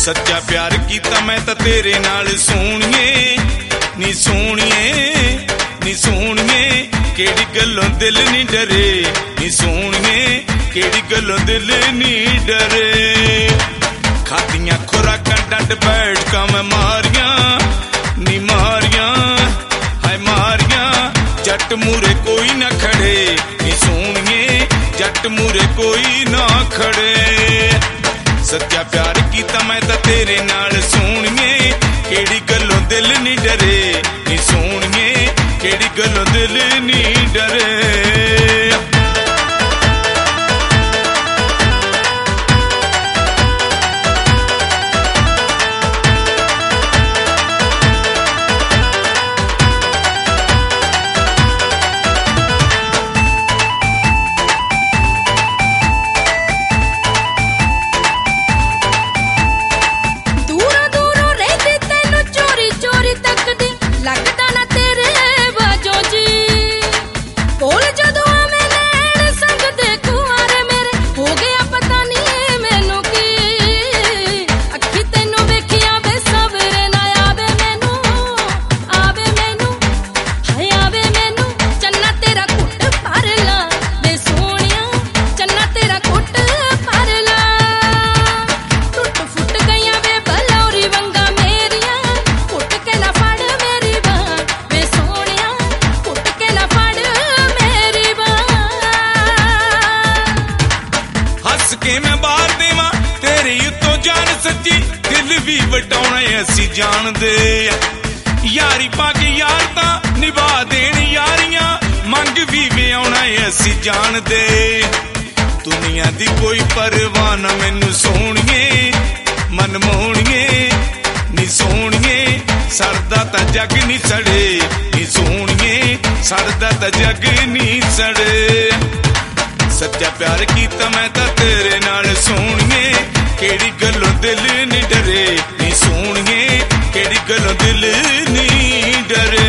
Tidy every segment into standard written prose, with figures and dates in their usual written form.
सच्चा प्यार कीता मैं तां तेरे नाल सोहणिए नी सोहणिए नी सोहणिए केड़ी गल्लों दिल नी डरे नी सोहणिए केड़ी गल्लों दिल नी डरे खादियां खुराकां डंड बैठ का मैं मारियां नी मारियां हाय मारियां जट मूरे कोई ना खड़े नी सोहणिए जट मूरे कोई ना खड़े सच्चा प्यार कीता मैं तां तेरे नाल सोहणिए केड़ी गल्लों दिल नी डरे नी सोहणिए केड़ी गल्लों दिल नी डरे जानदे यारी पाके यार तां निभा देण यारियां मंग भी वे आउणा असी जानदे दुनिया दी कोई परवाह ना मैनू सोहणिए मन मोहणिए नी सोहणिए सड़दा तां जग नी सड़े नी सोहणिए सड़दा तां जग नी सड़े सच्चा प्यार कीता मैं तां तेरे नाल सोहणिए केड़ी गल्लों दिल नी डरे नी सोहणिए केड़ी गल्लों दिल नी डरे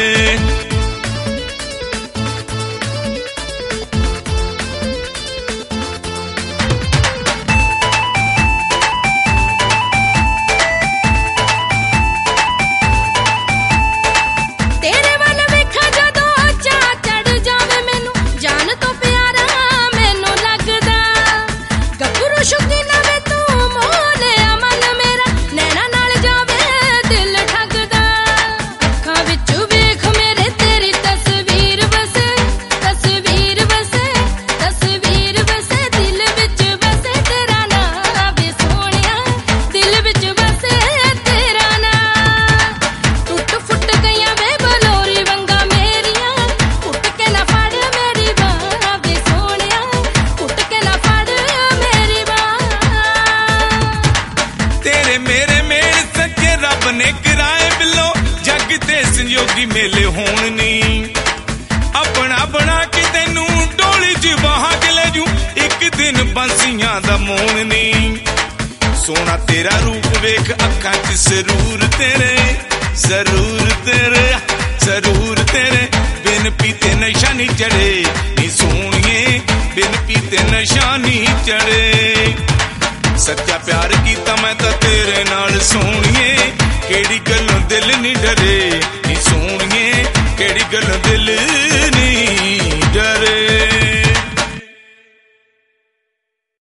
संयोगी मेले होण नी अपना बना के तेनू डोली च बहा के ले जू एक दिन बंसियां दा मोण नी सोना तेरा रूप वेख अखां च जरूर तेरे जरूर तेरे जरूर तेरे बिन पीते नशा नहीं चढ़े नी सोहणिए बिन पीते नशा नहीं चढ़े सच्चा प्यार कीता मैं तां